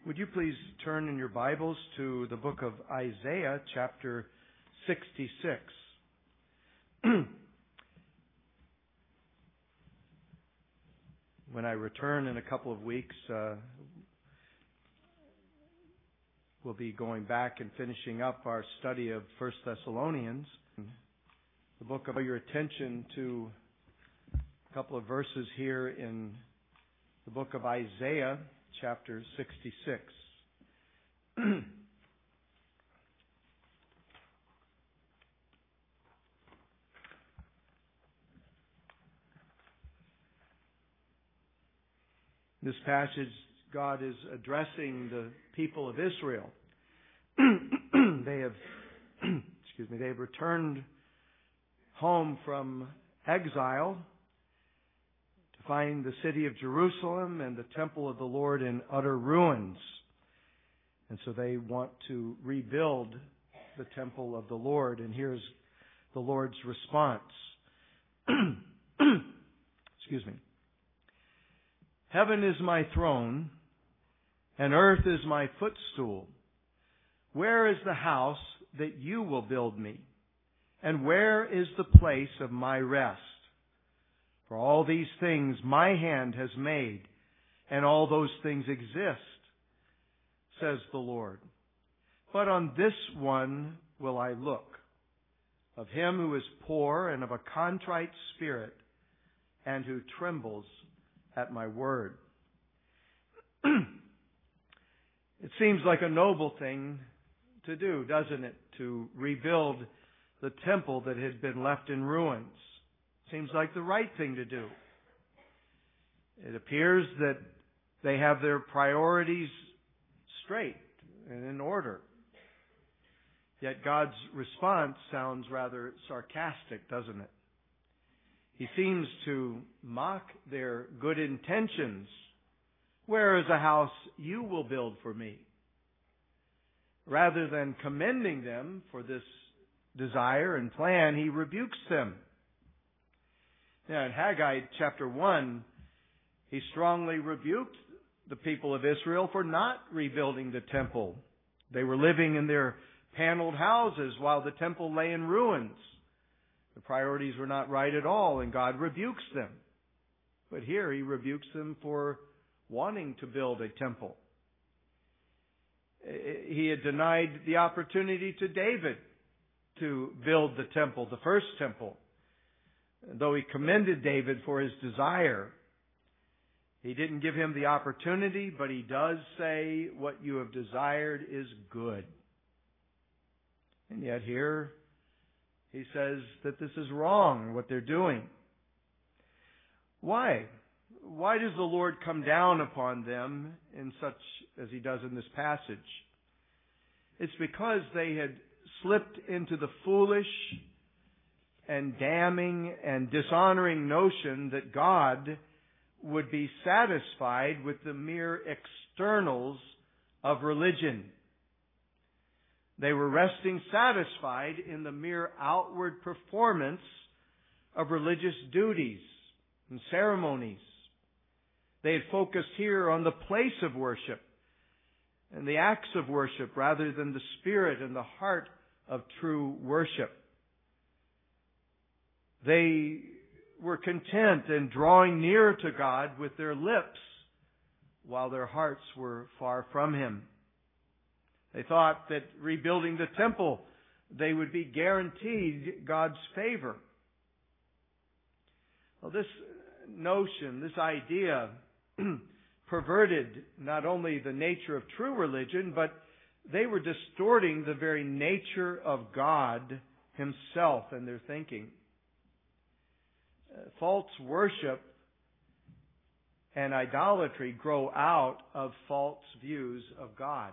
Would you please turn in your Bibles to the book of Isaiah, chapter 66. When I return in a couple of weeks, we'll be going back and finishing up our study of 1 Thessalonians. The book, of your attention to a couple of verses here in the book of Isaiah, chapter 66. This passage, God is addressing the people of Israel. They have returned home from exile to find the city of Jerusalem and the temple of the Lord in utter ruins. And so they want to rebuild the temple of the Lord. And here's the Lord's response. Excuse me. Heaven is my throne, and earth is my footstool. Where is the house that you will build me? And where is the place of my rest? For all these things my hand has made, and all those things exist, says the Lord. But on this one will I look, of him who is poor and of a contrite spirit, and who trembles at my word. It seems like a noble thing to do, doesn't it? To rebuild the temple that had been left in ruins. Seems like the right thing to do. It appears that they have their priorities straight and in order. Yet God's response sounds rather sarcastic, doesn't it? He seems to mock their good intentions. Where is a house you will build for me? Rather than commending them for this desire and plan, he rebukes them. Now, in Haggai chapter 1, he strongly rebuked the people of Israel for not rebuilding the temple. They were living in their paneled houses while the temple lay in ruins. The priorities were not right at all, and God rebukes them. But here he rebukes them for wanting to build a temple. He had denied the opportunity to David to build the temple, the first temple. Though he commended David for his desire, he didn't give him the opportunity, but he does say, what you have desired is good. And yet here, he says that this is wrong, what they're doing. Why? Why does the Lord come down upon them in such as he does in this passage? It's because they had slipped into the foolish and damning and dishonoring notion that God would be satisfied with the mere externals of religion. They were resting satisfied in the mere outward performance of religious duties and ceremonies. They had focused here on the place of worship and the acts of worship rather than the spirit and the heart of true worship. They were content in drawing near to God with their lips while their hearts were far from Him. They thought that rebuilding the temple, they would be guaranteed God's favor. Well, this notion, this idea, perverted not only the nature of true religion, but they were distorting the very nature of God Himself in their thinking. False worship and idolatry grow out of false views of God.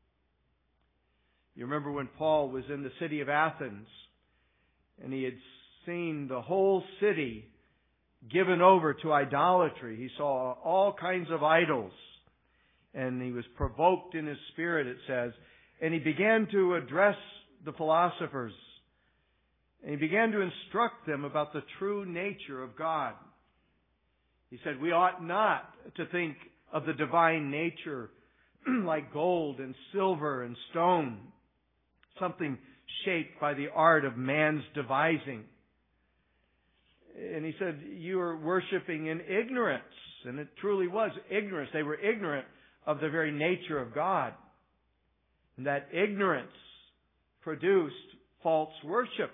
You remember when Paul was in the city of Athens and he had seen the whole city given over to idolatry. He saw all kinds of idols and he was provoked in his spirit, it says, and he began to address the philosophers. And he began to instruct them about the true nature of God. He said, we ought not to think of the divine nature like gold and silver and stone, something shaped by the art of man's devising. And he said, you are worshiping in ignorance. And it truly was ignorance. They were ignorant of the very nature of God. And that ignorance produced false worship.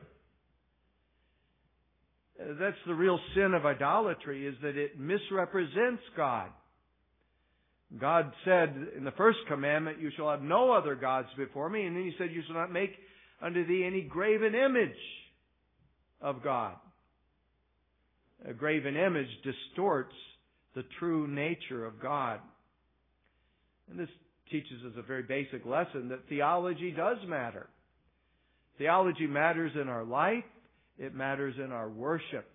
That's the real sin of idolatry, is that it misrepresents God. God said in the first commandment, you shall have no other gods before me. And then he said, you shall not make unto thee any graven image of God. A graven image distorts the true nature of God. And this teaches us a very basic lesson that theology does matter. Theology matters in our life. It matters in our worship.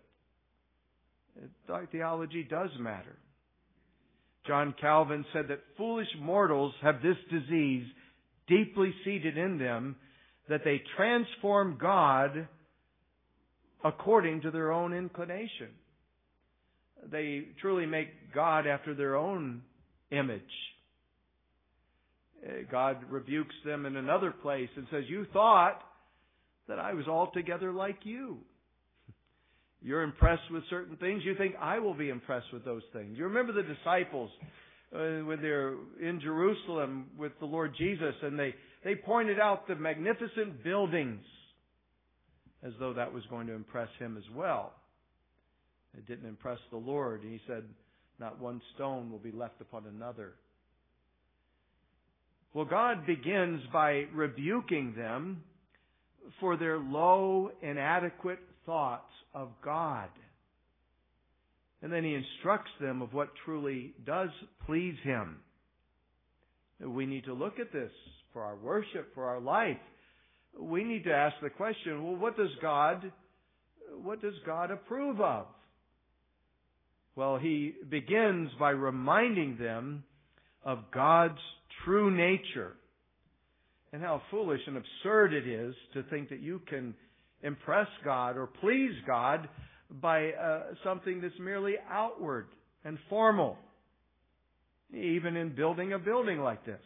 Theology does matter. John Calvin said that foolish mortals have this disease deeply seated in them, that they transform God according to their own inclination. They truly make God after their own image. God rebukes them in another place and says, you thought that I was altogether like you. You're impressed with certain things. You think I will be impressed with those things. You remember the disciples when they're in Jerusalem with the Lord Jesus, and they pointed out the magnificent buildings as though that was going to impress him as well. It didn't impress the Lord. He said, not one stone will be left upon another. Well, God begins by rebuking them for their low, inadequate thoughts of God. And then He instructs them of what truly does please Him. We need to look at this for our worship, for our life. We need to ask the question, well, what does God approve of? Well, He begins by reminding them of God's true nature and how foolish and absurd it is to think that you can impress God or please God by something that's merely outward and formal, even in building a building like this.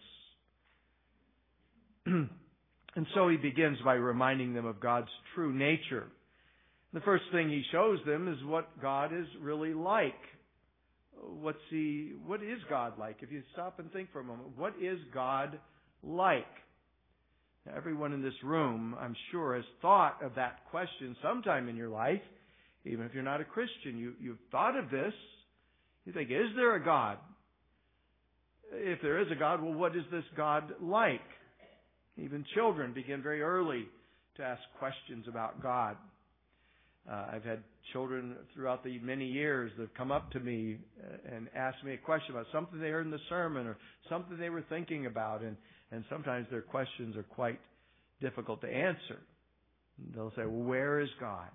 And so He begins by reminding them of God's true nature. The first thing He shows them is what God is really like. What is God like? If you stop and think for a moment, what is God like? Now, everyone in this room, I'm sure, has thought of that question sometime in your life. Even if you're not a Christian, you've thought of this. You think, is there a God? If there is a God, well, what is this God like? Even children begin very early to ask questions about God. I've had children throughout the many years that have come up to me and asked me a question about something they heard in the sermon or something they were thinking about. And sometimes their questions are quite difficult to answer. They'll say, well, where is God?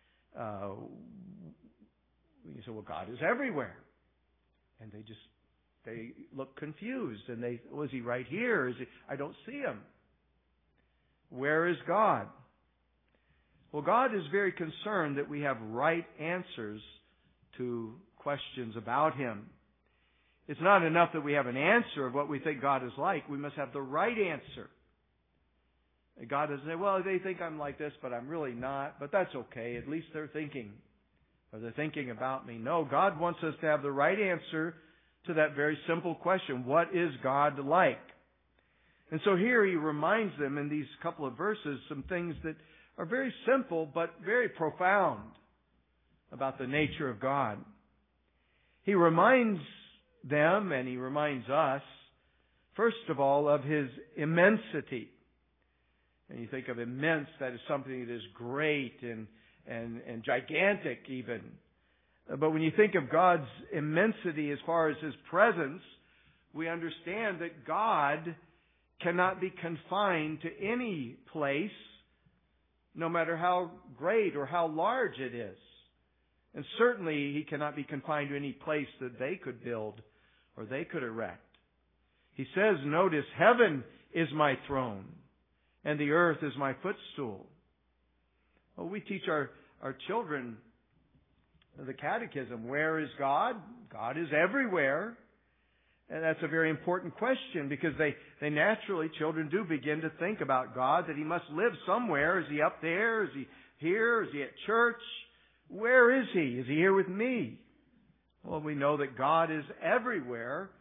You say, well, God is everywhere. And they look confused. And is He right here? I don't see Him. Where is God? Well, God is very concerned that we have right answers to questions about Him. It's not enough that we have an answer of what we think God is like. We must have the right answer. God doesn't say, well, they think I'm like this, but I'm really not. But that's okay. At least they're thinking. Or they're thinking about me. No, God wants us to have the right answer to that very simple question. What is God like? And so here He reminds them in these couple of verses some things that are very simple but very profound about the nature of God. He reminds them, and He reminds us, first of all, of His immensity. And you think of immense, that is something that is great and gigantic even. But when you think of God's immensity as far as His presence, we understand that God cannot be confined to any place, no matter how great or how large it is. And certainly He cannot be confined to any place that they could build or they could erect. He says, notice, heaven is my throne and the earth is my footstool. Well, we teach our children the catechism. Where is God? God is everywhere. And that's a very important question because they naturally, children do begin to think about God, that He must live somewhere. Is He up there? Is He here? Is He at church? Where is He? Is He here with me? Well, we know that God is everywhere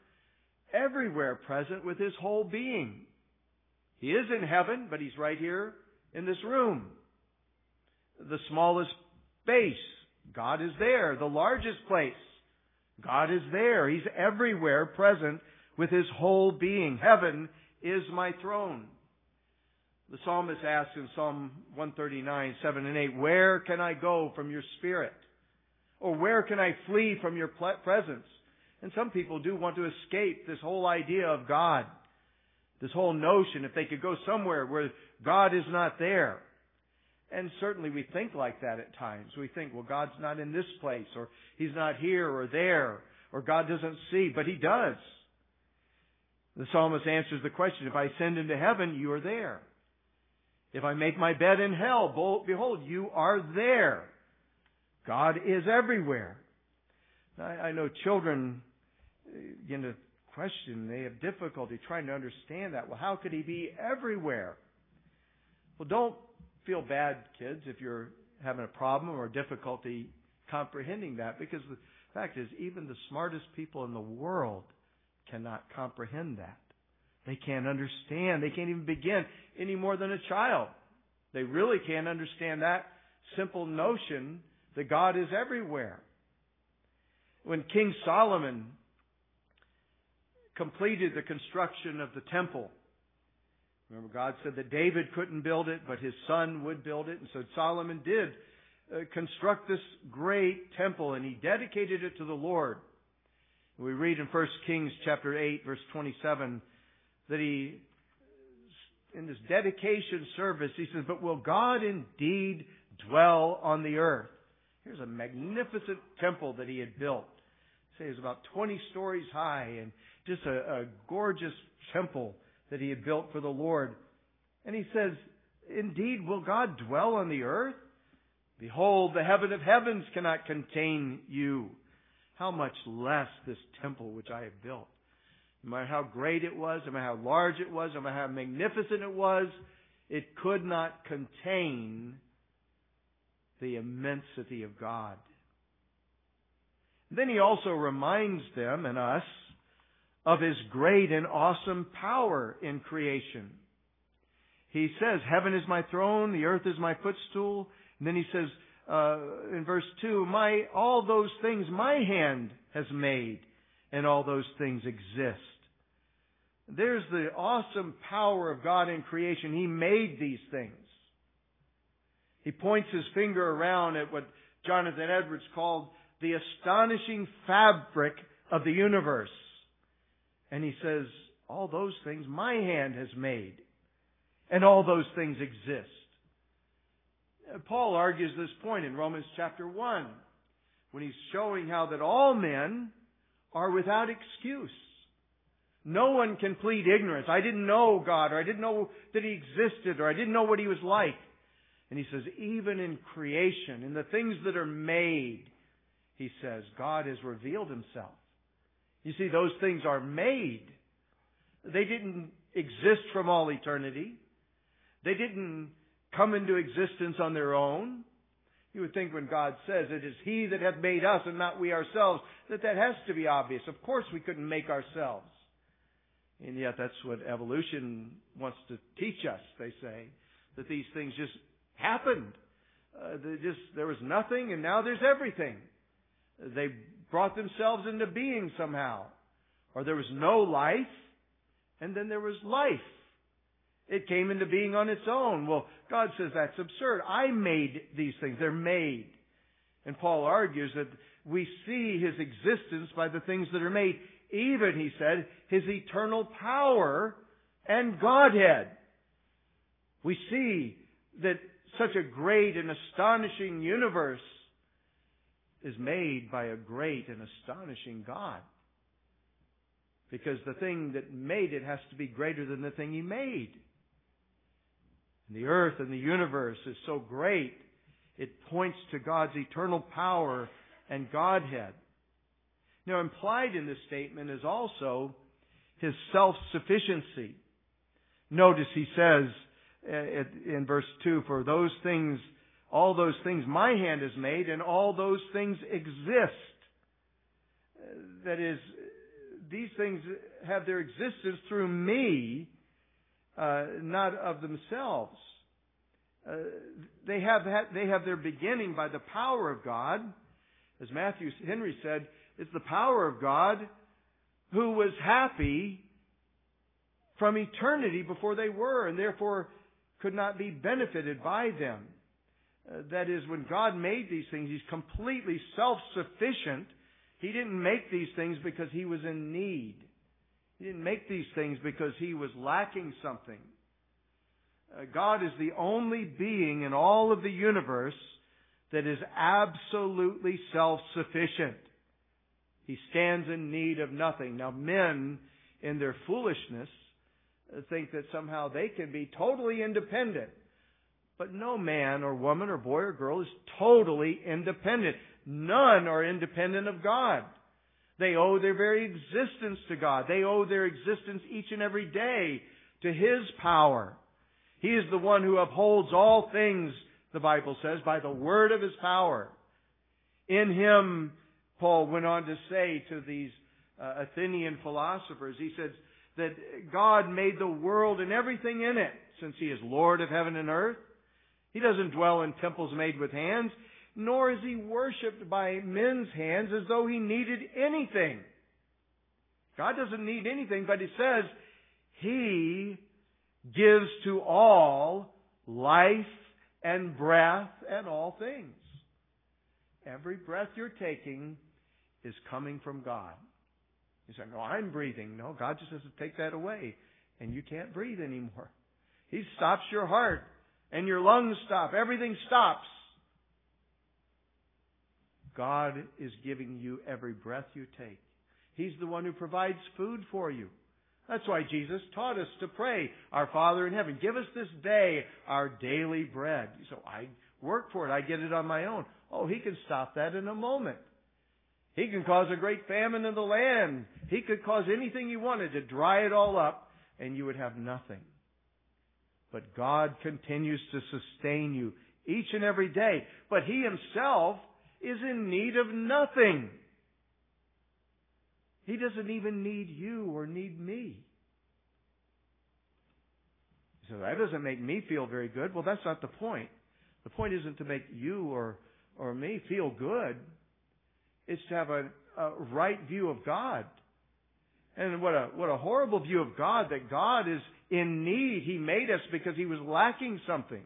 present with His whole being. He is in heaven, but He's right here in this room. The smallest space, God is there. The largest place, God is there. He's everywhere present with His whole being. Heaven is my throne. The psalmist asks in Psalm 139, 7 and 8, where can I go from your Spirit? Or where can I flee from your presence? And some people do want to escape this whole idea of God. This whole notion, if they could go somewhere where God is not there. And certainly we think like that at times. We think, well, God's not in this place, or He's not here or there, or God doesn't see, but He does. The psalmist answers the question, if I ascend into heaven, you are there. If I make my bed in hell, behold, you are there. God is everywhere. I know children begin to question, they have difficulty trying to understand that. Well, how could He be everywhere? Well, don't feel bad, kids, if you're having a problem or difficulty comprehending that, because the fact is, even the smartest people in the world cannot comprehend that. They can't understand. They can't even begin any more than a child. They really can't understand that simple notion that God is everywhere. When King Solomon completed the construction of the temple, remember, God said that David couldn't build it, but his son would build it. And so Solomon did construct this great temple, and he dedicated it to the Lord. We read in 1 Kings chapter 8, verse 27, that he, in this dedication service, he says, but will God indeed dwell on the earth? Here's a magnificent temple that he had built. Say it was about 20 stories high, and just a gorgeous temple that he had built for the Lord. And he says, indeed, will God dwell on the earth? Behold, the heaven of heavens cannot contain you. How much less this temple which I have built. No matter how great it was, no matter how large it was, no matter how magnificent it was, it could not contain the immensity of God. Then he also reminds them and us of His great and awesome power in creation. He says, heaven is my throne, the earth is my footstool. And then he says in verse 2, all those things my hand has made, and all those things exist. There's the awesome power of God in creation. He made these things. He points his finger around at what Jonathan Edwards called the astonishing fabric of the universe. And he says, all those things my hand has made, and all those things exist. Paul argues this point in Romans chapter 1, when he's showing how that all men are without excuse. No one can plead ignorance. I didn't know God, or I didn't know that He existed, or I didn't know what He was like. And he says, even in creation, in the things that are made, he says, God has revealed Himself. You see, those things are made. They didn't exist from all eternity. They didn't come into existence on their own. You would think when God says, it is He that hath made us and not we ourselves, that has to be obvious. Of course we couldn't make ourselves. And yet that's what evolution wants to teach us, they say, that these things just happened. There was nothing, and now there's everything. They brought themselves into being somehow. Or there was no life, and then there was life. It came into being on its own. Well, God says that's absurd. I made these things. They're made. And Paul argues that we see His existence by the things that are made. Even, he said, His eternal power and Godhead. We see that such a great and astonishing universe is made by a great and astonishing God. Because the thing that made it has to be greater than the thing He made. And the earth and the universe is so great, it points to God's eternal power and Godhead. Now, implied in this statement is also His self-sufficiency. Notice He says in verse 2, for those things, all those things my hand has made, and all those things exist. That is, these things have their existence through me, not of themselves. They have their beginning by the power of God. As Matthew Henry said, it's the power of God who was happy from eternity before they were, and therefore could not be benefited by them. That is, when God made these things, He's completely self-sufficient. He didn't make these things because He was in need. He didn't make these things because He was lacking something. God is the only being in all of the universe that is absolutely self-sufficient. He stands in need of nothing. Now, men, in their foolishness, think that somehow they can be totally independent. But no man or woman or boy or girl is totally independent. None are independent of God. They owe their very existence to God. They owe their existence each and every day to His power. He is the one who upholds all things, the Bible says, by the word of His power. In Him, Paul went on to say to these Athenian philosophers, he said that God made the world and everything in it, since He is Lord of heaven and earth. He doesn't dwell in temples made with hands, nor is He worshipped by men's hands as though He needed anything. God doesn't need anything, but He says He gives to all life and breath and all things. Every breath you're taking is coming from God. You say, no, I'm breathing. No, God just has to take that away, and you can't breathe anymore. He stops your heart, and your lungs stop. Everything stops. God is giving you every breath you take. He's the one who provides food for you. That's why Jesus taught us to pray, our Father in heaven, give us this day our daily bread. So I work for it. I get it on my own. Oh, He can stop that in a moment. He can cause a great famine in the land. He could cause anything He wanted to dry it all up, and you would have nothing. But God continues to sustain you each and every day. But He Himself is in need of nothing. He doesn't even need you or need me. So that doesn't make me feel very good. Well, that's not the point. The point isn't to make you or me feel good. It's to have a right view of God. And what a horrible view of God, that God is in need. He made us because He was lacking something.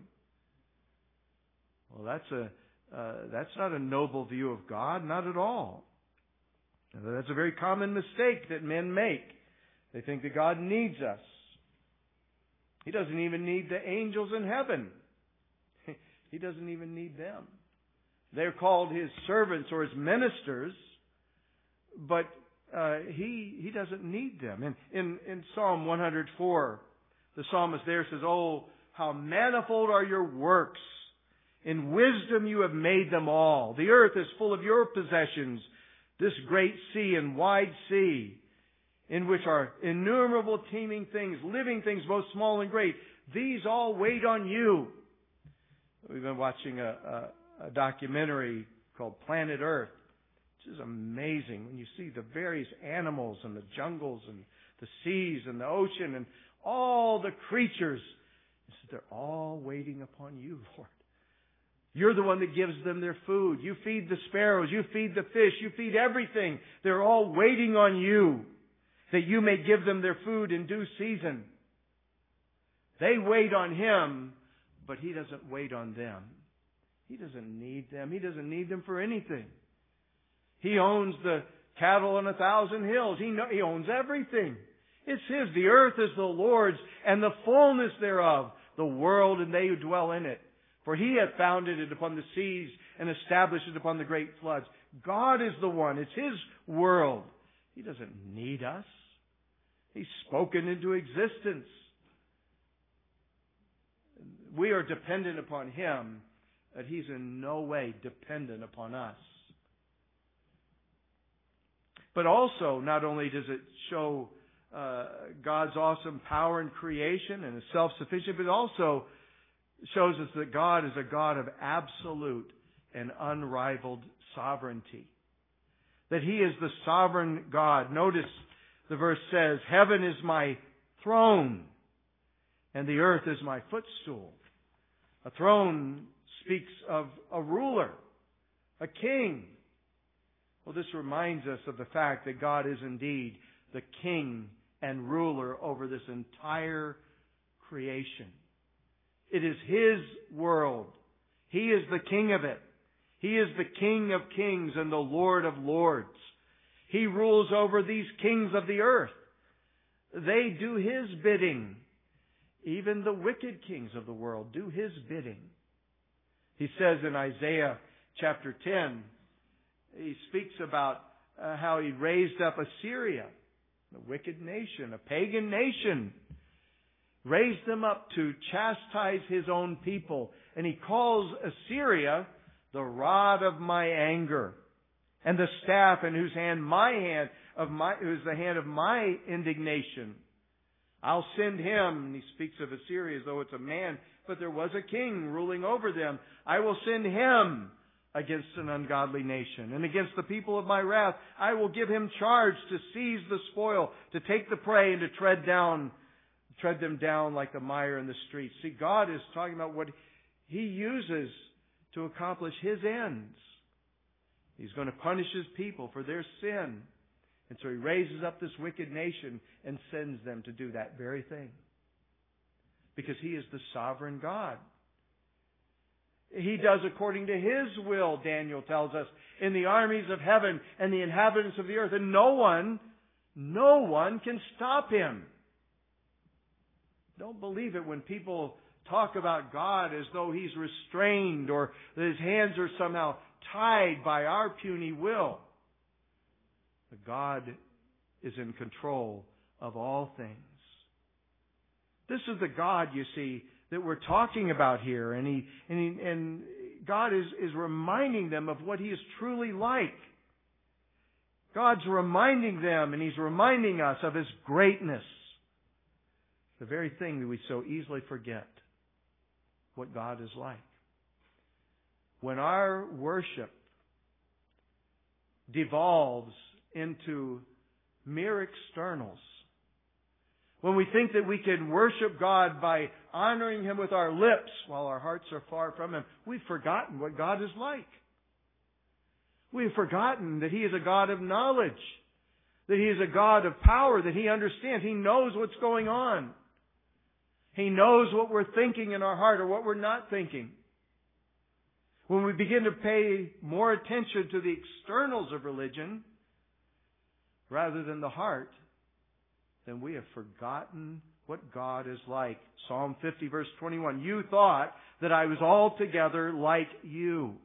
Well, that's not a noble view of God, not at all. That's a very common mistake that men make. They think that God needs us. He doesn't even need the angels in heaven. He doesn't even need them. They're called His servants or His ministers, but He doesn't need them. In Psalm 104, the psalmist there says, "Oh, how manifold are your works! In wisdom you have made them all. The earth is full of your possessions. This great sea and wide sea, in which are innumerable teeming things, living things both small and great. These all wait on you." We've been watching a documentary called Planet Earth, which is amazing when you see the various animals and the jungles and the seas and the ocean and all the creatures. They're all waiting upon you, Lord. You're the one that gives them their food. You feed the sparrows. You feed the fish. You feed everything. They're all waiting on you that you may give them their food in due season. They wait on Him, but He doesn't wait on them. He doesn't need them. He doesn't need them for anything. He owns the cattle on 1,000 hills. He owns everything. It's His. The earth is the Lord's, and the fullness thereof, the world and they who dwell in it. For He hath founded it upon the seas and established it upon the great floods. God is the one. It's His world. He doesn't need us. He's spoken into existence. We are dependent upon Him, but He's in no way dependent upon us. But also, not only does it show God's awesome power in creation and is self-sufficient, but it also shows us that God is a God of absolute and unrivaled sovereignty. That He is the sovereign God. Notice the verse says, heaven is my throne and the earth is my footstool. A throne speaks of a ruler, a king. Well, this reminds us of the fact that God is indeed the king and ruler over this entire creation. It is His world. He is the king of it. He is the King of kings and the Lord of lords. He rules over these kings of the earth. They do His bidding. Even the wicked kings of the world do His bidding. He says in Isaiah chapter 10, He speaks about how He raised up Assyria, a wicked nation, a pagan nation, raised them up to chastise His own people. And He calls Assyria the rod of my anger, and the staff in whose hand who is the hand of my indignation. I'll send him, and he speaks of Assyria as though it's a man, but there was a king ruling over them. I will send him against an ungodly nation, and against the people of my wrath. I will give him charge to seize the spoil, to take the prey, and to tread them down like the mire in the streets. See, God is talking about what He uses to accomplish His ends. He's going to punish His people for their sin. And so He raises up this wicked nation and sends them to do that very thing. Because He is the sovereign God. He does according to His will, Daniel tells us, in the armies of heaven and the inhabitants of the earth. And no one can stop Him. Don't believe it when people talk about God as though He's restrained or that His hands are somehow tied by our puny will. But God is in control of all things. This is the God, you see, that we're talking about here. And God is reminding them of what He is truly like. God's reminding them, and He's reminding us of His greatness. The very thing that we so easily forget. What God is like. When our worship devolves into mere externals, when we think that we can worship God by honoring Him with our lips while our hearts are far from Him, we've forgotten what God is like. We've forgotten that He is a God of knowledge, that He is a God of power, that He understands. He knows what's going on. He knows what we're thinking in our heart or what we're not thinking. When we begin to pay more attention to the externals of religion rather than the heart, then we have forgotten what God is like. Psalm 50 verse 21, you thought that I was altogether like you.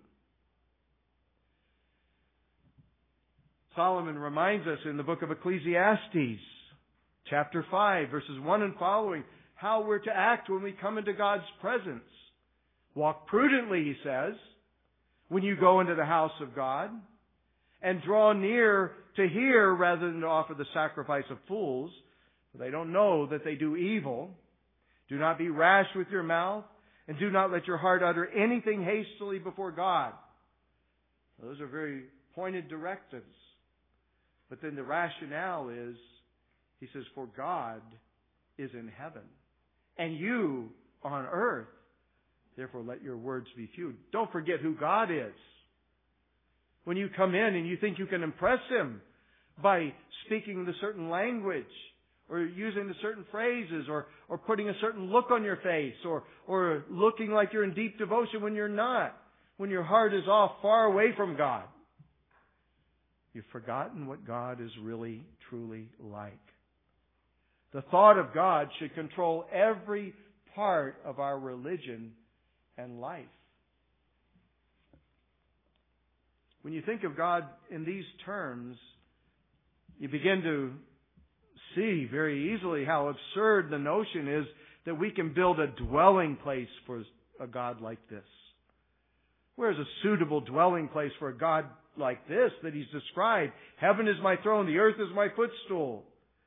Solomon reminds us in the book of Ecclesiastes, chapter 5, verses 1 and following, how we're to act when we come into God's presence. Walk prudently, he says, when you go into the house of God, and draw near to hear rather than to offer the sacrifice of fools, for they don't know that they do evil. Do not be rash with your mouth, and do not let your heart utter anything hastily before God. Those are very pointed directives. But then the rationale is, he says, for God is in heaven, and you on earth. Therefore, let your words be few. Don't forget who God is. When you come in and you think you can impress Him by speaking the certain language, or using the certain phrases, or putting a certain look on your face, or looking like you're in deep devotion when you're not, when your heart is off far away from God, you've forgotten what God is really, truly like. The thought of God should control every part of our religion and life. When you think of God in these terms, you begin to see very easily how absurd the notion is that we can build a dwelling place for a God like this. Where's a suitable dwelling place for a God like this that he's described. Heaven is my throne, the earth is my footstool.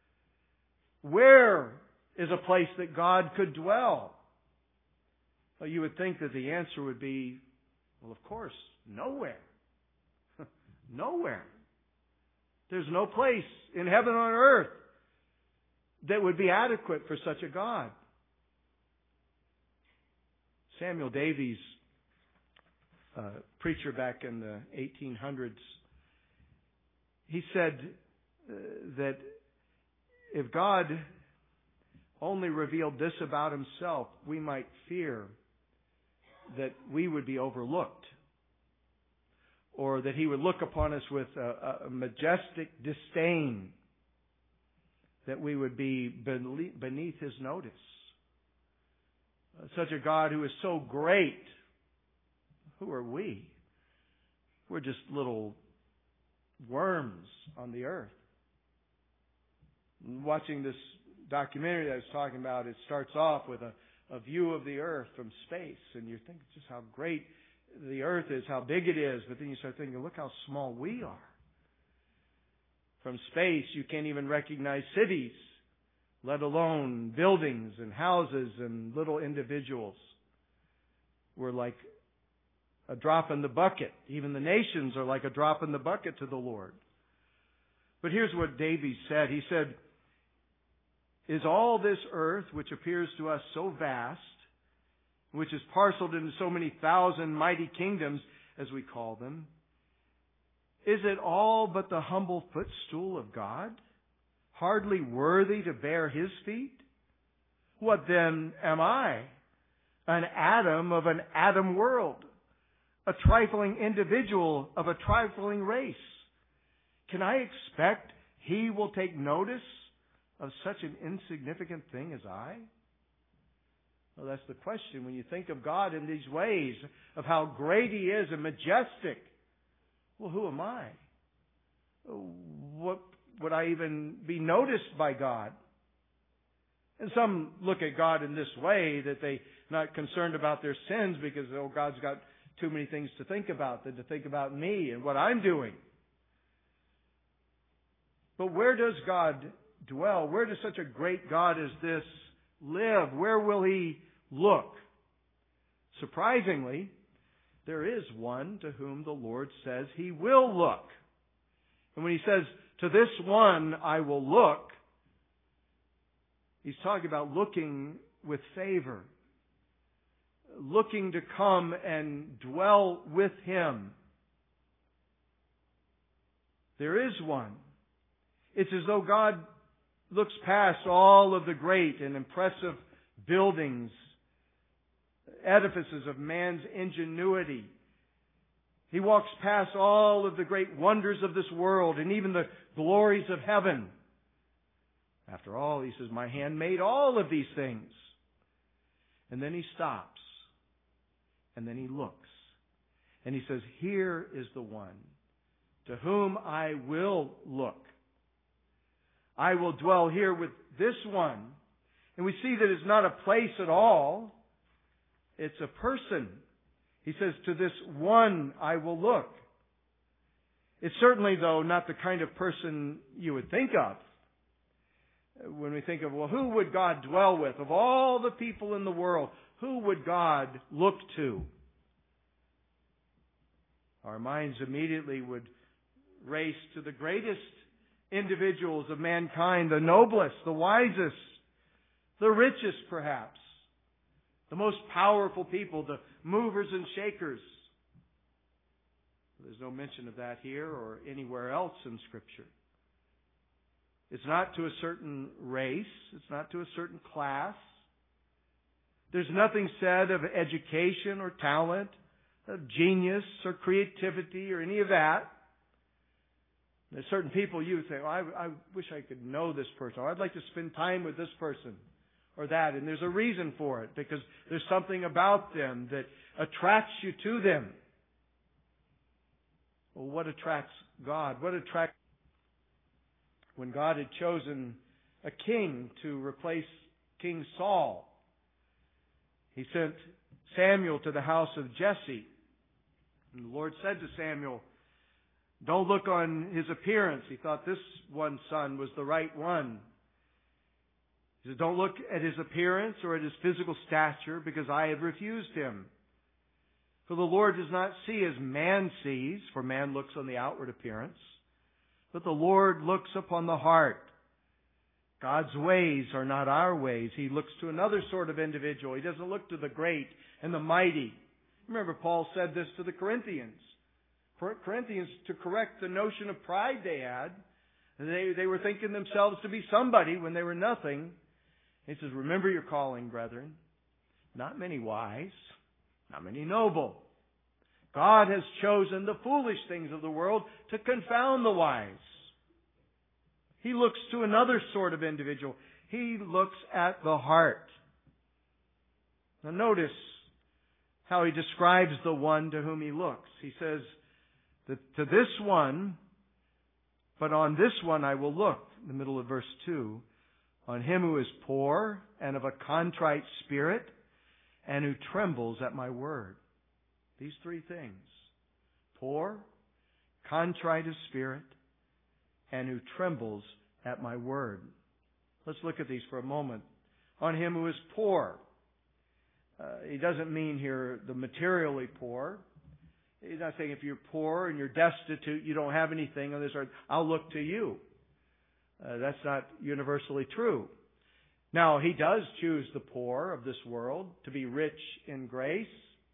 Where is a place that God could dwell? Well, you would think that the answer would be, well, of course, nowhere. Nowhere. There's no place in heaven or earth that would be adequate for such a God. Samuel Davies, preacher back in the 1800s, he said that if God only revealed this about himself, we might fear that we would be overlooked, or that he would look upon us with a majestic disdain, that we would be beneath his notice. Such a God who is so great, who are we? We're just little worms on the earth. Watching this documentary that I was talking about, it starts off with a view of the earth from space, and you think just how great the earth is, how big it is, but then you start thinking, look how small we are. From space, you can't even recognize cities, let alone buildings and houses and little individuals. We're like a drop in the bucket. Even the nations are like a drop in the bucket to the Lord. But here's what Davies said. He said, is all this earth, which appears to us so vast, which is parceled into so many thousand mighty kingdoms, as we call them, is it all but the humble footstool of God, hardly worthy to bear His feet? What then am I? An atom of an atom world, a trifling individual of a trifling race. Can I expect He will take notice of such an insignificant thing as I? Well, that's the question. When you think of God in these ways, of how great He is and majestic, well, who am I? What would I even be noticed by God? And some look at God in this way, that they're not concerned about their sins because, oh, God's got too many things to think about than to think about me and what I'm doing. But where does God dwell? Where does such a great God as this live? Where will He look? Surprisingly, there is one to whom the Lord says He will look. And when He says, to this one I will look, He's talking about looking with favor, looking to come and dwell with Him. There is one. It's as though God looks past all of the great and impressive buildings, edifices of man's ingenuity. He walks past all of the great wonders of this world and even the glories of heaven. After all, He says, my hand made all of these things. And then He stops. And then He looks. And He says, here is the one to whom I will look. I will dwell here with this one. And we see that it's not a place at all. It's a person. He says, to this one I will look. It's certainly, though, not the kind of person you would think of. When we think of, well, who would God dwell with? Of all the people in the world, who would God look to? Our minds immediately would race to the greatest individuals of mankind, the noblest, the wisest, the richest perhaps, the most powerful people, the movers and shakers. There's no mention of that here or anywhere else in Scripture. It's not to a certain race. It's not to a certain class. There's nothing said of education or talent, of genius or creativity or any of that. There's certain people you would say, oh, I wish I could know this person, or I'd like to spend time with this person or that. And there's a reason for it, because there's something about them that attracts you to them. Well, what attracts God? What attracts? When God had chosen a king to replace King Saul, He sent Samuel to the house of Jesse. And the Lord said to Samuel, Don't look on his appearance. He thought this one son was the right one. He said, don't look at his appearance or at his physical stature, because I have refused him. For the Lord does not see as man sees, for man looks on the outward appearance, but the Lord looks upon the heart. God's ways are not our ways. He looks to another sort of individual. He doesn't look to the great and the mighty. Remember, Paul said this to the Corinthians. Corinthians, to correct the notion of pride they had. They were thinking themselves to be somebody when they were nothing. He says, remember your calling, brethren. Not many wise, not many noble. God has chosen the foolish things of the world to confound the wise. He looks to another sort of individual. He looks at the heart. Now notice how he describes the one to whom he looks. He says that to this one, but on this one I will look, in the middle of verse 2, on him who is poor and of a contrite spirit and who trembles at my word. These three things. Poor, contrite of spirit, and who trembles at my word. Let's look at these for a moment. On him who is poor. He doesn't mean here the materially poor. He's not saying if you're poor and you're destitute, you don't have anything on this earth, I'll look to you. That's not universally true. Now, he does choose the poor of this world to be rich in grace.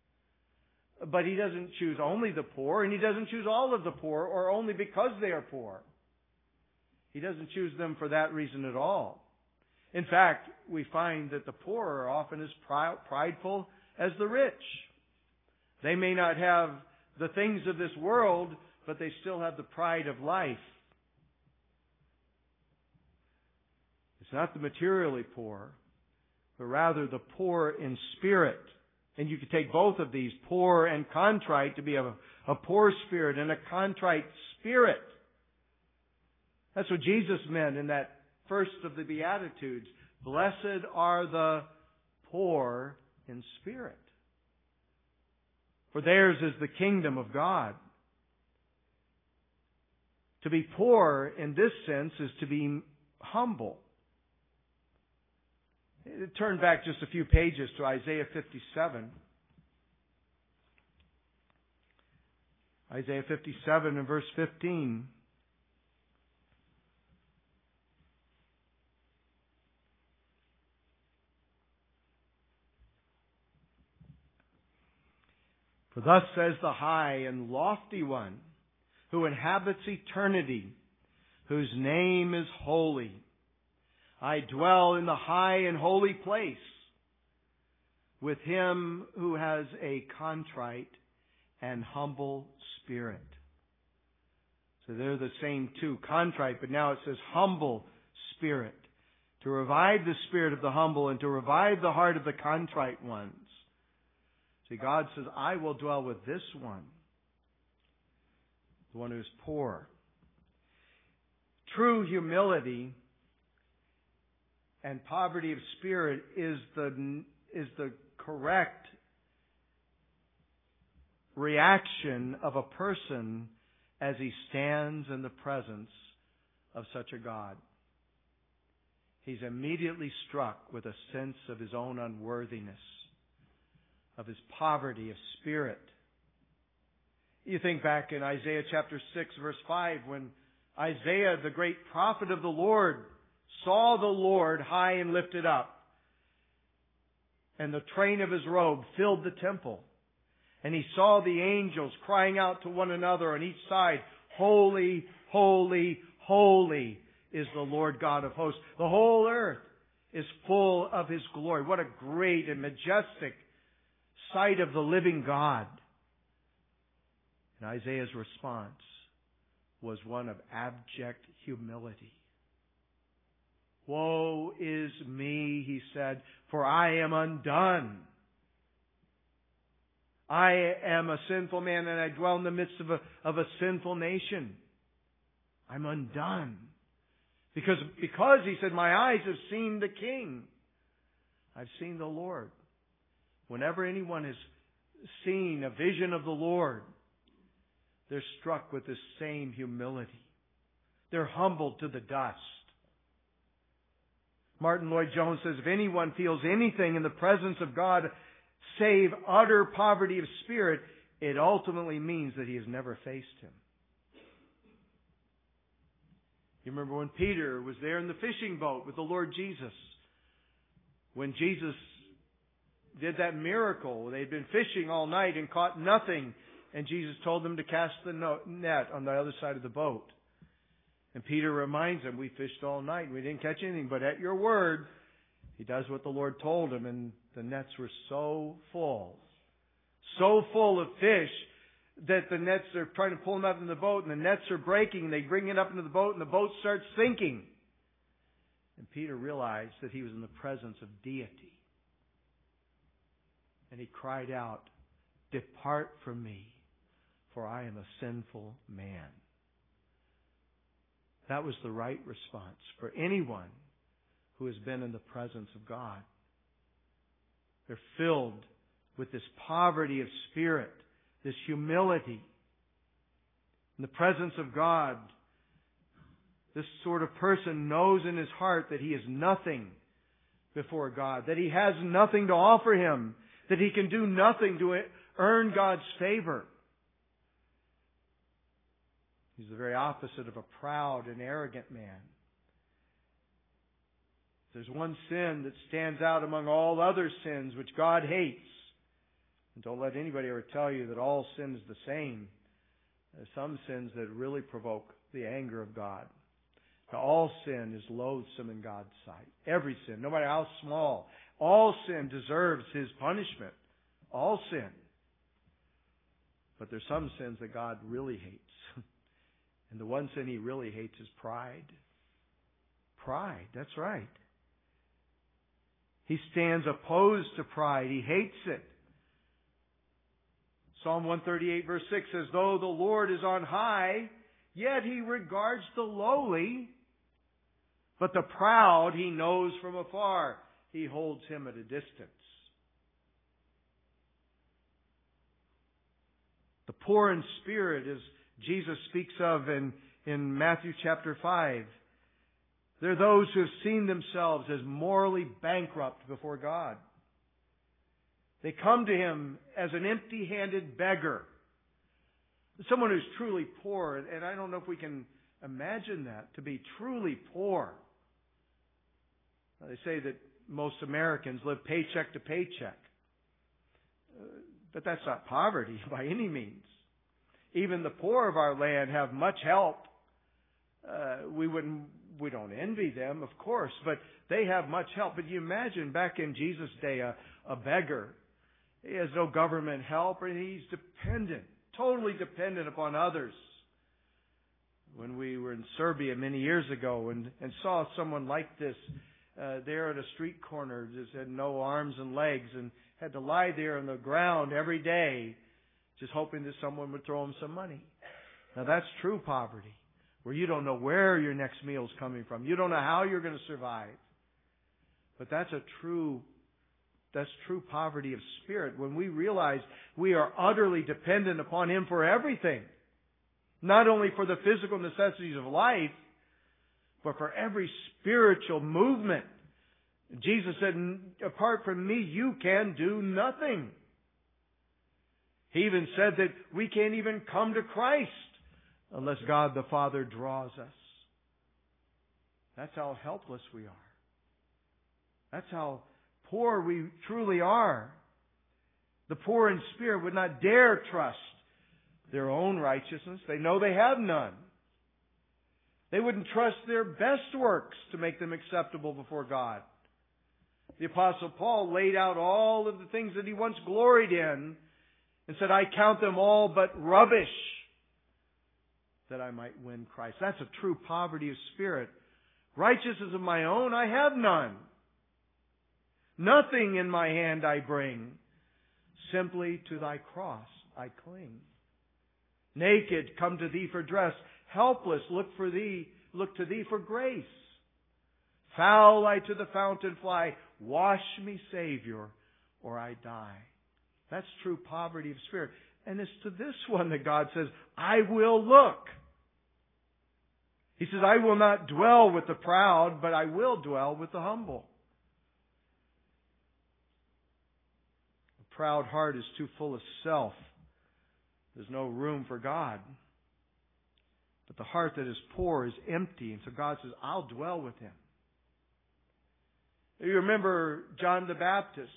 But he doesn't choose only the poor, and he doesn't choose all of the poor, or only because they are poor. He doesn't choose them for that reason at all. In fact, we find that the poor are often as prideful as the rich. They may not have the things of this world, but they still have the pride of life. It's not the materially poor, but rather the poor in spirit. And you could take both of these, poor and contrite, to be a poor spirit and a contrite spirit. That's what Jesus meant in that first of the Beatitudes. Blessed are the poor in spirit, for theirs is the kingdom of God. To be poor in this sense is to be humble. Turn back just a few pages to Isaiah 57. Isaiah 57 and verse 15. For thus says the high and lofty one, who inhabits eternity, whose name is holy. I dwell in the high and holy place with him who has a contrite and humble spirit. So they're the same two, contrite, but now it says humble spirit. To revive the spirit of the humble and to revive the heart of the contrite ones. See, God says, I will dwell with this one, the one who's poor. True humility and poverty of spirit is the correct reaction of a person as he stands in the presence of such a God. He's immediately struck with a sense of his own unworthiness, of his poverty of spirit. You think back in Isaiah chapter 6 verse 5 when Isaiah, the great prophet of the Lord, saw the Lord high and lifted up, and the train of his robe filled the temple. And he saw the angels crying out to one another on each side, Holy, holy, holy is the Lord God of hosts. The whole earth is full of his glory. What a great and majestic sight of the living God. And Isaiah's response was one of abject humility. Woe is me, he said, for I am undone. I am a sinful man and I dwell in the midst of a sinful nation. I'm undone. Because he said, my eyes have seen the King. I've seen the Lord. Whenever anyone has seen a vision of the Lord, they're struck with this same humility. They're humbled to the dust. Martin Lloyd-Jones says, if anyone feels anything in the presence of God save utter poverty of spirit, it ultimately means that he has never faced Him. You remember when Peter was there in the fishing boat with the Lord Jesus. When Jesus did that miracle, they'd been fishing all night and caught nothing. And Jesus told them to cast the net on the other side of the boat. And Peter reminds them, we fished all night and we didn't catch anything, but at your word, he does what the Lord told him, and the nets were so full of fish, that the nets are trying to pull them out in the boat, and the nets are breaking, and they bring it up into the boat, and the boat starts sinking. And Peter realized that he was in the presence of deity. And he cried out, "Depart from me, for I am a sinful man." That was the right response for anyone who has been in the presence of God. They're filled with this poverty of spirit, this humility. In the presence of God, this sort of person knows in his heart that he is nothing before God, that he has nothing to offer Him, that he can do nothing to earn God's favor. He's the very opposite of a proud and arrogant man. There's one sin that stands out among all other sins which God hates. And don't let anybody ever tell you that all sin is the same. There's some sins that really provoke the anger of God. Now, all sin is loathsome in God's sight. Every sin, no matter how small. All sin deserves His punishment. All sin. But there's some sins that God really hates. And the one sin He really hates is pride. Pride, that's right. He stands opposed to pride. He hates it. Psalm 138 verse 6 says, though the Lord is on high, yet He regards the lowly, but the proud He knows from afar. He holds him at a distance. The poor in spirit, as Jesus speaks of in Matthew chapter 5, they're those who have seen themselves as morally bankrupt before God. They come to Him as an empty-handed beggar. Someone who's truly poor, and I don't know if we can imagine that, to be truly poor. Now, they say that most Americans live paycheck to paycheck. But that's not poverty by any means. Even the poor of our land have much help. We don't envy them, of course, but they have much help. But you imagine back in Jesus' day, a beggar. He has no government help, and he's dependent, totally dependent upon others. When we were in Serbia many years ago and saw someone like this there at a street corner, just had no arms and legs and had to lie there on the ground every day, just hoping that someone would throw him some money. Now that's true poverty, where you don't know where your next meal's coming from. You don't know how you're going to survive. But that's true poverty of spirit, when we realize we are utterly dependent upon Him for everything. Not only for the physical necessities of life, but for every spiritual movement. Jesus said, apart from me, you can do nothing. He even said that we can't even come to Christ unless God the Father draws us. That's how helpless we are. That's how poor we truly are. The poor in spirit would not dare trust their own righteousness. They know they have none. They wouldn't trust their best works to make them acceptable before God. The Apostle Paul laid out all of the things that he once gloried in and said, I count them all but rubbish that I might win Christ. That's a true poverty of spirit. Righteousness of my own, I have none. Nothing in my hand I bring. Simply to Thy cross I cling. Naked, come to Thee for dress. Helpless, look to Thee for grace. Foul I to the fountain fly. Wash me, Savior, or I die. That's true poverty of spirit. And it's to this one that God says, I will look. He says, I will not dwell with the proud, but I will dwell with the humble. A proud heart is too full of self. There's no room for God. But the heart that is poor is empty. And so God says, I'll dwell with him. You remember John the Baptist,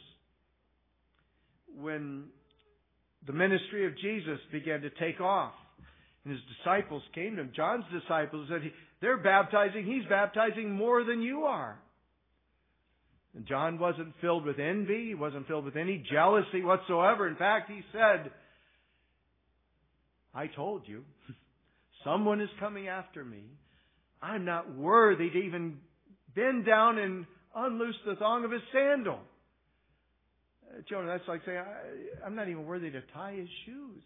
when the ministry of Jesus began to take off and his disciples came to him. John's disciples said, they're baptizing, he's baptizing more than you are. And John wasn't filled with envy. He wasn't filled with any jealousy whatsoever. In fact, he said, I told you, someone is coming after me. I'm not worthy to even bend down and unloose the thong of his sandal. Jonah, that's like saying, I'm not even worthy to tie his shoes.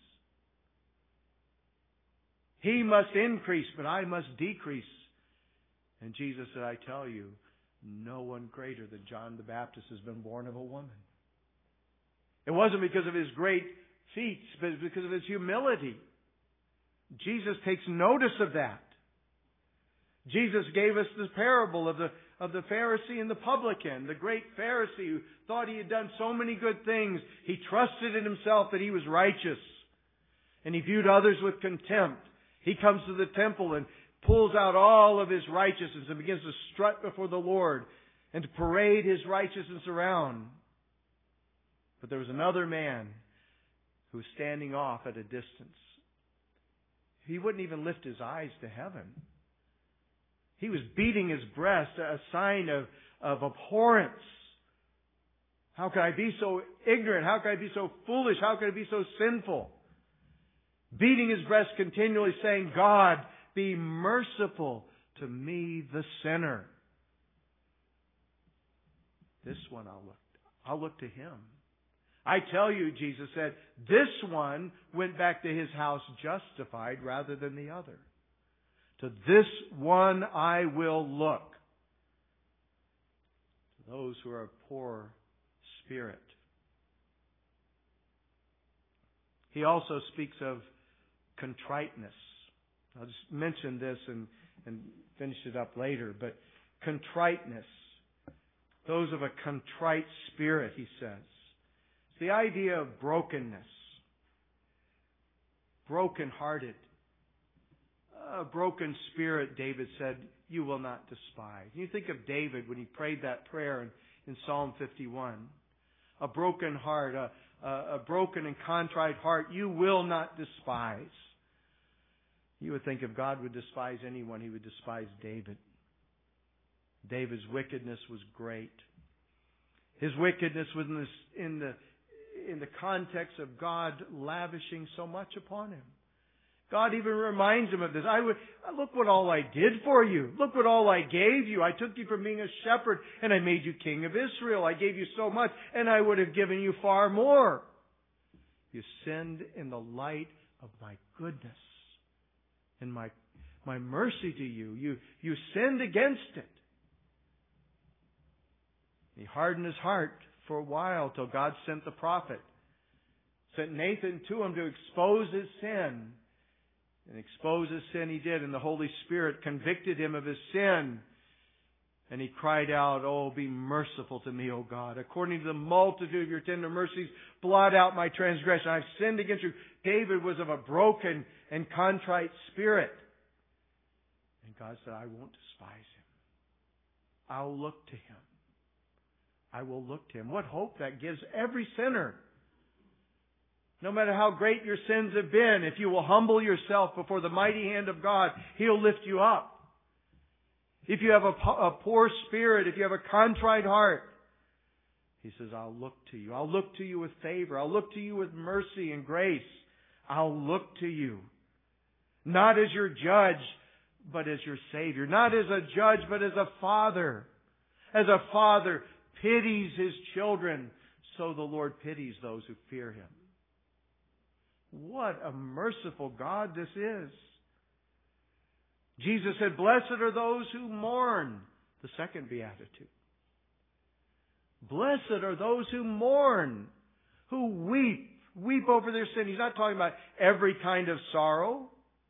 He must increase, but I must decrease. And Jesus said, I tell you, no one greater than John the Baptist has been born of a woman. It wasn't because of his great feats, but it's because of his humility. Jesus takes notice of that. Jesus gave us the parable of the Pharisee and the publican, the great Pharisee who thought he had done so many good things. He trusted in himself that he was righteous. And he viewed others with contempt. He comes to the temple and pulls out all of his righteousness and begins to strut before the Lord and to parade his righteousness around. But there was another man who was standing off at a distance. He wouldn't even lift his eyes to heaven. He was beating his breast, a sign of abhorrence. How could I be so ignorant? How could I be so foolish? How could I be so sinful? Beating his breast continually, saying, God, be merciful to me, the sinner. This one I'll look to him. I tell you, Jesus said, this one went back to his house justified rather than the other. To this one I will look. To those who are of poor spirit. He also speaks of contriteness. I'll just mention this and finish it up later. But contriteness. Those of a contrite spirit, he says. It's the idea of brokenness. Broken-hearted. A broken spirit, David said, you will not despise. You think of David when he prayed that prayer in Psalm 51. A broken heart, a broken and contrite heart, you will not despise. You would think if God would despise anyone, he would despise David. David's wickedness was great. His wickedness was in the context of God lavishing so much upon him. God even reminds him of this. Look what all I did for you. Look what all I gave you. I took you from being a shepherd and I made you king of Israel. I gave you so much and I would have given you far more. You sinned in the light of my goodness and my mercy to you. You sinned against it. He hardened his heart for a while till God sent the prophet. Sent Nathan to him to expose his sin. And expose his sin he did. And the Holy Spirit convicted him of his sin. And he cried out, oh, be merciful to me, O God. According to the multitude of your tender mercies, blot out my transgression. I've sinned against you. David was of a broken and contrite spirit. And God said, I won't despise him. I'll look to him. I will look to him. What hope that gives every sinner. No matter how great your sins have been, if you will humble yourself before the mighty hand of God, He'll lift you up. If you have a poor spirit, if you have a contrite heart, He says, I'll look to you. I'll look to you with favor. I'll look to you with mercy and grace. I'll look to you. Not as your judge, but as your Savior. Not as a judge, but as a father. As a father pities his children, so the Lord pities those who fear Him. What a merciful God this is. Jesus said, blessed are those who mourn. The second beatitude. Blessed are those who mourn, who weep, Weep over their sin. He's not talking about every kind of sorrow.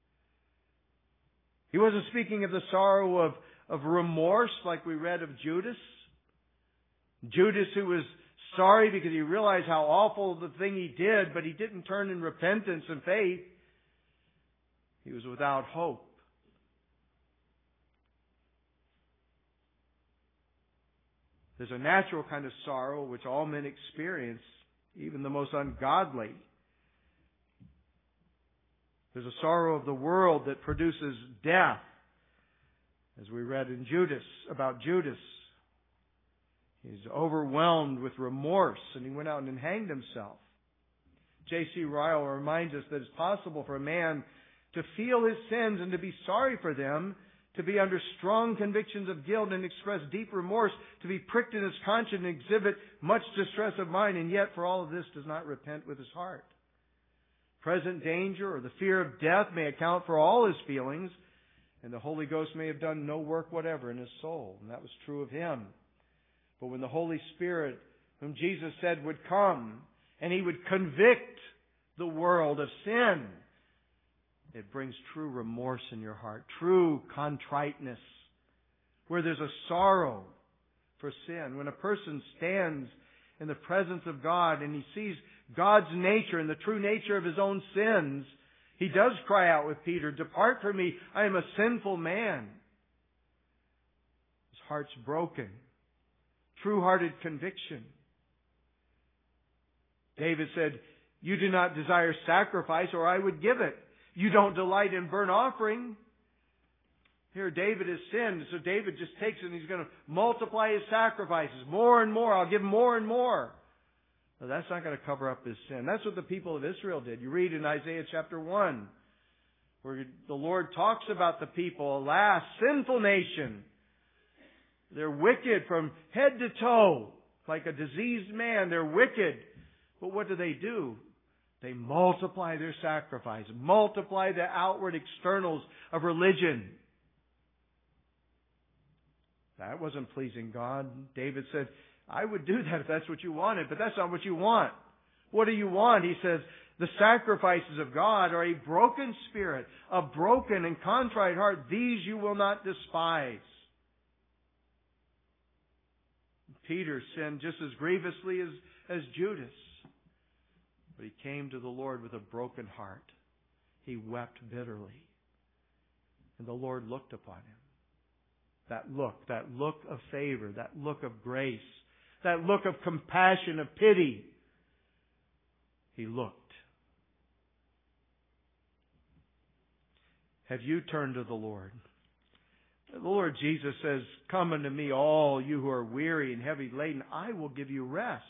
He wasn't speaking of the sorrow of remorse like we read of Judas. Judas, who was sorry because he realized how awful the thing he did, but he didn't turn in repentance and faith. He was without hope. There's a natural kind of sorrow which all men experience, even the most ungodly. There's a sorrow of the world that produces death, as we read in Judas, about Judas. He's overwhelmed with remorse, and he went out and hanged himself. J.C. Ryle reminds us that it's possible for a man to feel his sins and to be sorry for them, to be under strong convictions of guilt and express deep remorse, to be pricked in his conscience and exhibit much distress of mind, and yet for all of this does not repent with his heart. Present danger or the fear of death may account for all his feelings, and the Holy Ghost may have done no work whatever in his soul. And that was true of him. But when the Holy Spirit, whom Jesus said would come, and He would convict the world of sin, it brings true remorse in your heart, true contriteness, where there's a sorrow for sin. When a person stands in the presence of God and he sees God's nature and the true nature of his own sins, he does cry out with Peter, "Depart from me, I am a sinful man." His heart's broken. True-hearted conviction. David said, "You do not desire sacrifice, or I would give it. You don't delight in burnt offering." Here David has sinned, so David just takes it and he's going to multiply his sacrifices. More and more. I'll give more and more. Now, that's not going to cover up his sin. That's what the people of Israel did. You read in Isaiah chapter 1, where the Lord talks about the people, alas, sinful nation. They're wicked from head to toe, like a diseased man. They're wicked. But what do? They multiply their sacrifice, multiply the outward externals of religion. That wasn't pleasing God. David said, "I would do that if that's what you wanted, but that's not what you want." What do you want? He says, the sacrifices of God are a broken spirit, a broken and contrite heart. These you will not despise. Peter sinned just as grievously as Judas. But he came to the Lord with a broken heart. He wept bitterly. And the Lord looked upon him. That look of favor, that look of grace, that look of compassion, of pity. He looked. Have you turned to the Lord? The Lord Jesus says, "Come unto me, all you who are weary and heavy laden, I will give you rest.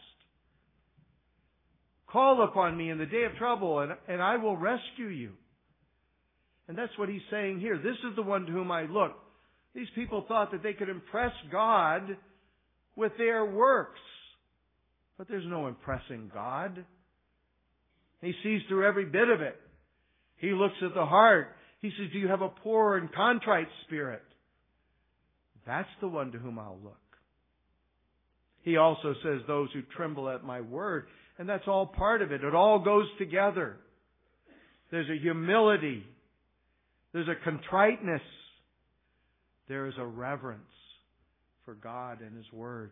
Call upon me in the day of trouble, and I will rescue you." And that's what He's saying here. This is the one to whom I look. These people thought that they could impress God with their works. But there's no impressing God. He sees through every bit of it. He looks at the heart. He says, "Do you have a poor and contrite spirit?" That's the one to whom I'll look. He also says, "Those who tremble at my word." And that's all part of it. It all goes together. There's a humility. There's a contriteness. There is a reverence for God and His Word.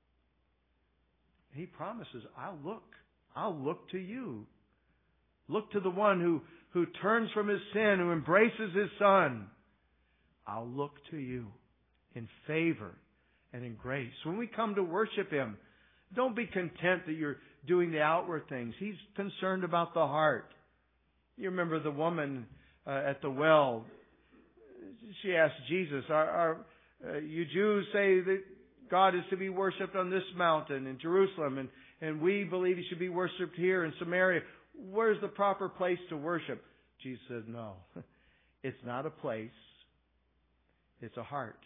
He promises, "I'll look. I'll look to you." Look to the one who turns from his sin, who embraces His Son. I'll look to you in favor and in grace. When we come to worship Him, don't be content that you're doing the outward things. He's concerned about the heart. You remember the woman at the well. She asked Jesus, you Jews say that God is to be worshipped on this mountain in Jerusalem, and we believe He should be worshipped here in Samaria. Where's the proper place to worship? Jesus said, "No, it's not a place. It's a heart.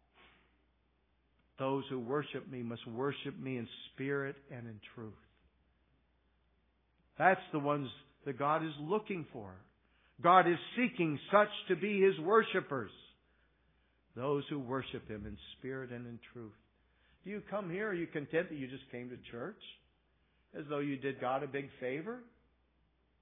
Those who worship me must worship me in spirit and in truth." That's the ones that God is looking for. God is seeking such to be His worshipers. Those who worship Him in spirit and in truth. Do you come here? Are you content that you just came to church? As though you did God a big favor?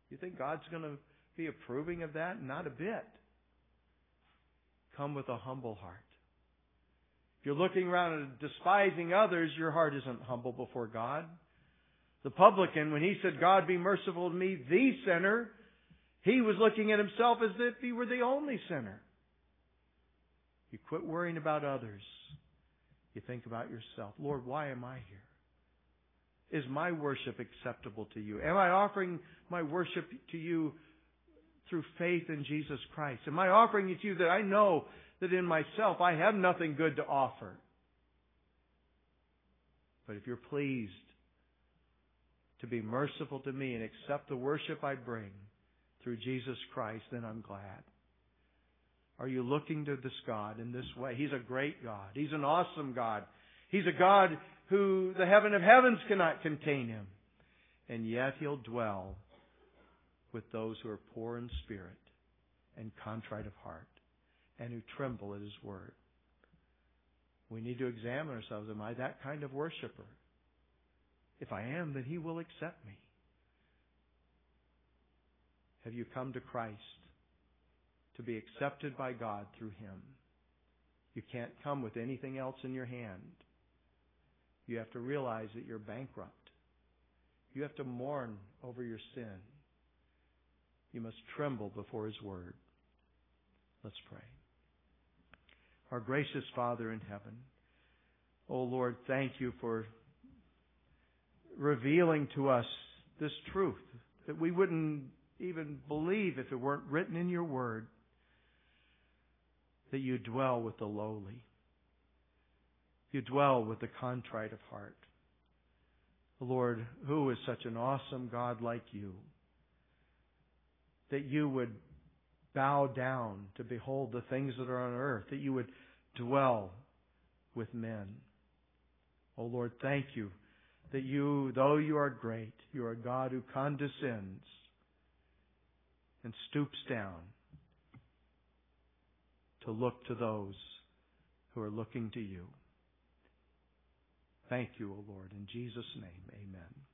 You think God's going to be approving of that? Not a bit. Come with a humble heart. If you're looking around and despising others, your heart isn't humble before God. The publican, when he said, God be merciful to me, the sinner, he was looking at himself as if he were the only sinner. You quit worrying about others. You think about yourself. Lord, why am I here? Is my worship acceptable to you? Am I offering my worship to you through faith in Jesus Christ? Am I offering it to you that I know that in myself I have nothing good to offer? But if you're pleased to be merciful to me and accept the worship I bring through Jesus Christ, then I'm glad. Are you looking to this God in this way? He's a great God. He's an awesome God. He's a God who the heaven of heavens cannot contain Him. And yet He'll dwell with those who are poor in spirit and contrite of heart and who tremble at His word. We need to examine ourselves. Am I that kind of worshiper? If I am, then He will accept me. Have you come to Christ to be accepted by God through Him? You can't come with anything else in your hand. You have to realize that you're bankrupt. You have to mourn over your sin. You must tremble before His word. Let's pray. Our gracious Father in heaven, oh Lord, thank you for revealing to us this truth that we wouldn't even believe if it weren't written in your word, that you dwell with the lowly. You dwell with the contrite of heart. Lord, who is such an awesome God like you, that you would bow down to behold the things that are on earth, that you would dwell with men. Oh Lord, thank you that you, though you are great, you are a God who condescends and stoops down to look to those who are looking to you. Thank you, O Lord. In Jesus' name, amen.